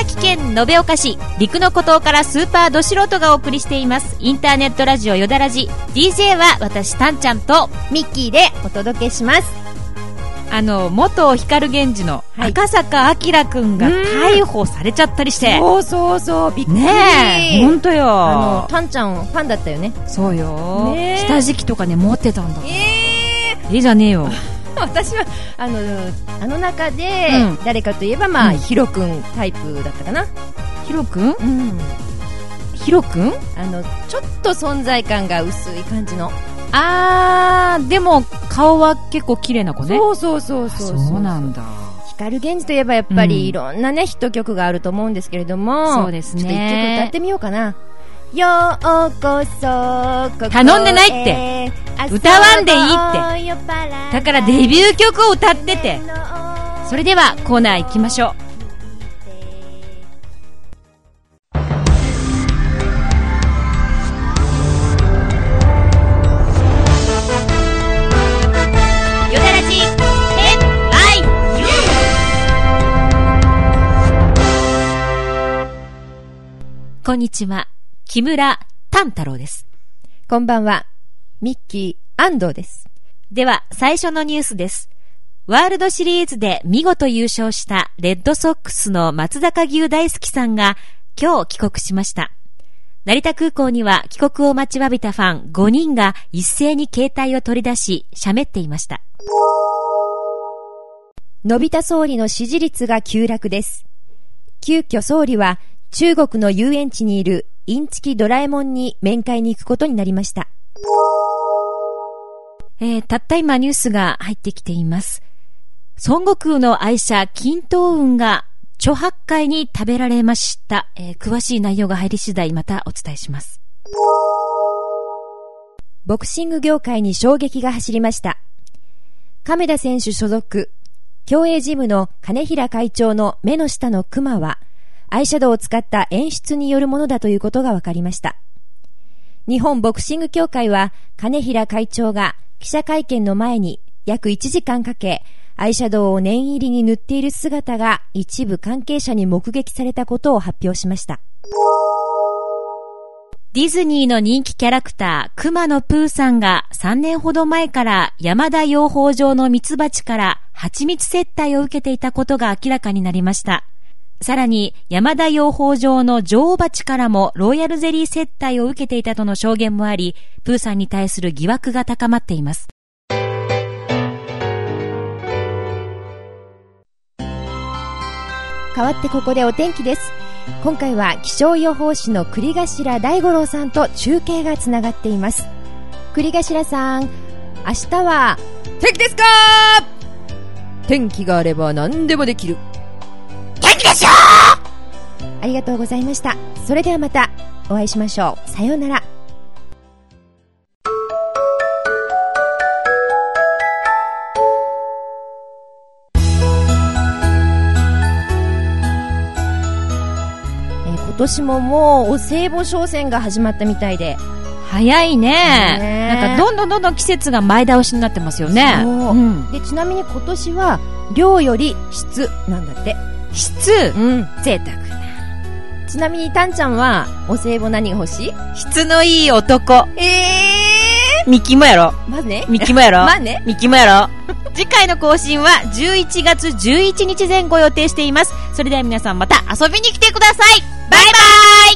崎県延岡市陸の孤島からスーパーど素人がお送りしていますインターネットラジオよだらじ。 DJ は私たんちゃんとミッキーでお届けします。 元光源氏の赤坂明くんが逮捕されちゃったりして、 そうびっくりねえ、ほんとよ。 たんちゃんファンだったよね。 そうよ、下敷きとかね持ってたんだ。いいじゃねえよ。 私はあの中で、誰かといえばヒロくんタイプだったかな。 ヒロくん？ヒロくん？ ちょっと存在感が薄い感じの。 でも顔は結構綺麗な子ね。 そうなんだ。 光源氏といえばやっぱりいろんなね、ヒット曲があると思うんですけれども、 そうですね。 ちょっと一曲歌ってみようかな。ようこそここ頼んでないって、歌わんでいいって。だからデビュー曲を歌ってて。それではコーナー行きましょう。こんにちは、木村丹太郎です。 こんばんは、ミッキー安藤です。 では最初のニュースです。ワールドシリーズで見事優勝したレッドソックスの松坂牛大好きさんが今日帰国しました。成田空港には帰国を待ちわびたファン5人が一斉に携帯を取り出し喋っていました。 のび太総理の支持率が急落です。急遽総理は中国の遊園地にいるインチキドラえもんに面会に行くことになりました。 たった今ニュースが入ってきています。孫悟空の愛車金東雲が猪八戒に食べられました。詳しい内容が入り次第またお伝えします。 ボクシング業界に衝撃が走りました。亀田選手所属競泳ジムの金平会長の目の下のクマはアイシャドウを使った演出によるものだということが分かりました。日本ボクシング協会は金平会長が記者会見の前に約1時間かけアイシャドウを念入りに塗っている姿が一部関係者に目撃されたことを発表しました。 ディズニーの人気キャラクターくまのプーさんが3年ほど前から山田養蜂場のミツバチから蜂蜜接待を受けていたことが明らかになりました。さらに山田養蜂場の女王蜂からもロイヤルゼリー接待を受けていたとの証言もあり、プーさんに対する疑惑が高まっています。 代わってここでお天気です。今回は気象予報士の栗頭大五郎さんと中継がつながっています。栗頭さん、明日は天気ですか？天気があれば何でもできる天気でしょ！ありがとうございました。それではまたお会いしましょう。さようなら。今年ももうお歳暮商戦が始まったみたいで早いね。なんかどんどん季節が前倒しになってますよね。 でちなみに今年は量より質なんだって。 質、贅沢な。 ちなみにたんちゃんはお歳暮何が欲しい？ 質のいい男。ミキもやろ。 まずね。 ミキもやろ。 まあね。 ミキもやろ。次回の更新は11月11日前後予定しています。それでは皆さんまた遊びに来てください。バイバイ。